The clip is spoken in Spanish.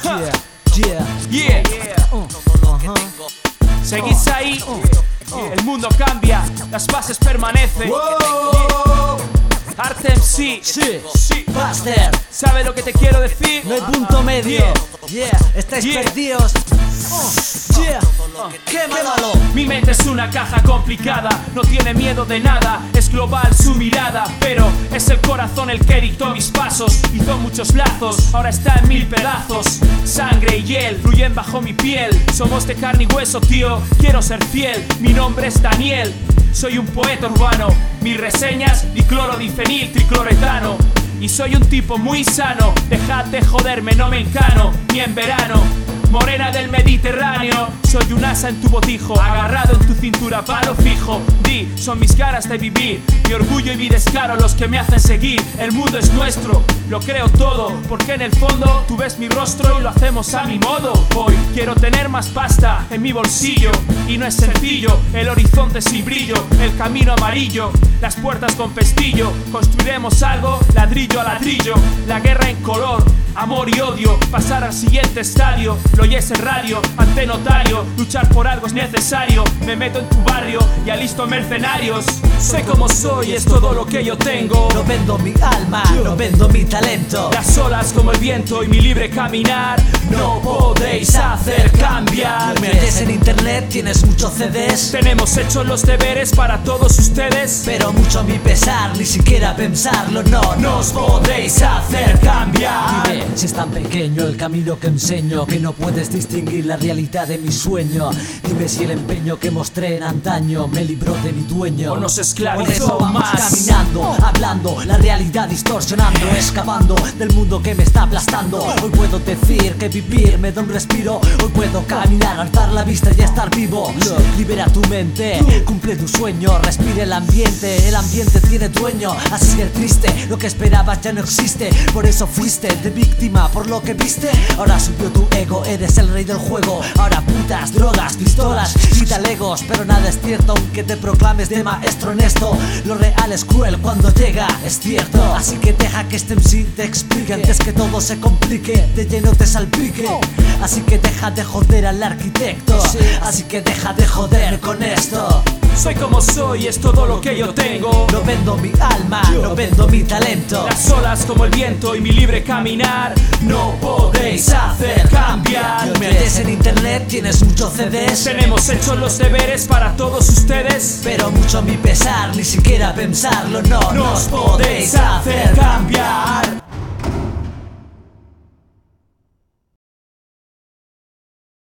Yeah. Seguís ahí, el mundo cambia, las bases permanecen. Artem sí, Buster, ¿sabe lo que te quiero decir? no hay punto medio. Estáis perdidos. Quémalo. Mi mente es una caja complicada, no tiene miedo de nada, es global su mirada, pero es el corazón el que dictó mis pasos, hizo muchos lazos, ahora está en 1000 pedazos. Sangre y hiel fluyen bajo mi piel, somos de carne y hueso, tío, quiero ser fiel. Mi nombre es Daniel, soy un poeta urbano, mis reseñas diclorodifenil tricloretano. Y soy un tipo muy sano, dejad de joderme, no me encano, ni en verano. Morena del Mediterráneo, soy un asa en tu botijo, agarrado en tu cintura, palo fijo. Di, son mis ganas de vivir, mi orgullo y mi descaro los que me hacen seguir. El mundo es nuestro, lo creo todo, porque en el fondo tú ves mi rostro y lo hacemos a mi modo. Hoy quiero tener más pasta en mi bolsillo, y no es sencillo, el horizonte sin brillo, el camino amarillo, las puertas con pestillo. Construiremos algo, ladrillo a ladrillo, la guerra en color, amor y odio, pasar al siguiente estadio. Lo oyes en radio, ante notario, luchar por algo es necesario. Me meto en tu barrio y alisto mercenarios. Soy como soy, es todo lo que yo tengo. No vendo mi alma, no vendo mi talento. Las olas como el viento y mi libre caminar no podéis hacer cambiar. Metes en internet, tienes muchos CDs. Tenemos hechos los deberes para todos ustedes, pero mucho a mi pesar, ni siquiera pensarlo, no nos podréis hacer cambiar. Dime si es tan pequeño el camino que enseño, que no puedes distinguir la realidad de mi sueño. Dime si el empeño que mostré en antaño me libró de mi dueño o nos Por eso esclavizó vamos más. caminando, hablando, la realidad distorsionando, escapando del mundo que me está aplastando. Hoy puedo decir que vivir me da un respiro. Hoy puedo caminar, alzar la vista y estar vivo. Libera tu mente, cumple tu sueño, respira el ambiente tiene dueño. Así de triste, lo que esperabas ya no existe. Por eso fuiste de víctima por lo que viste. Ahora subió tu ego, eres el rey del juego. Ahora putas, drogas, pistolas y talegos, pero nada es cierto aunque te proclames de maestro en esto. Lo real es cruel cuando llega, es cierto. Así que deja que este MC te explique antes que todo se complique, de lleno te salpique. Así que deja de joder al arquitecto, así que deja de joder con esto. Soy como soy, es todo lo que yo tengo. No vendo mi alma, no vendo mi talento. Las olas como el viento y mi libre caminar no podéis hacer cambiar. Metes en internet, tienes muchos CDs. Tenemos hechos los deberes para todos ustedes, pero mucho a mi pesar, ni siquiera pensarlo, no nos podéis hacer cambiar.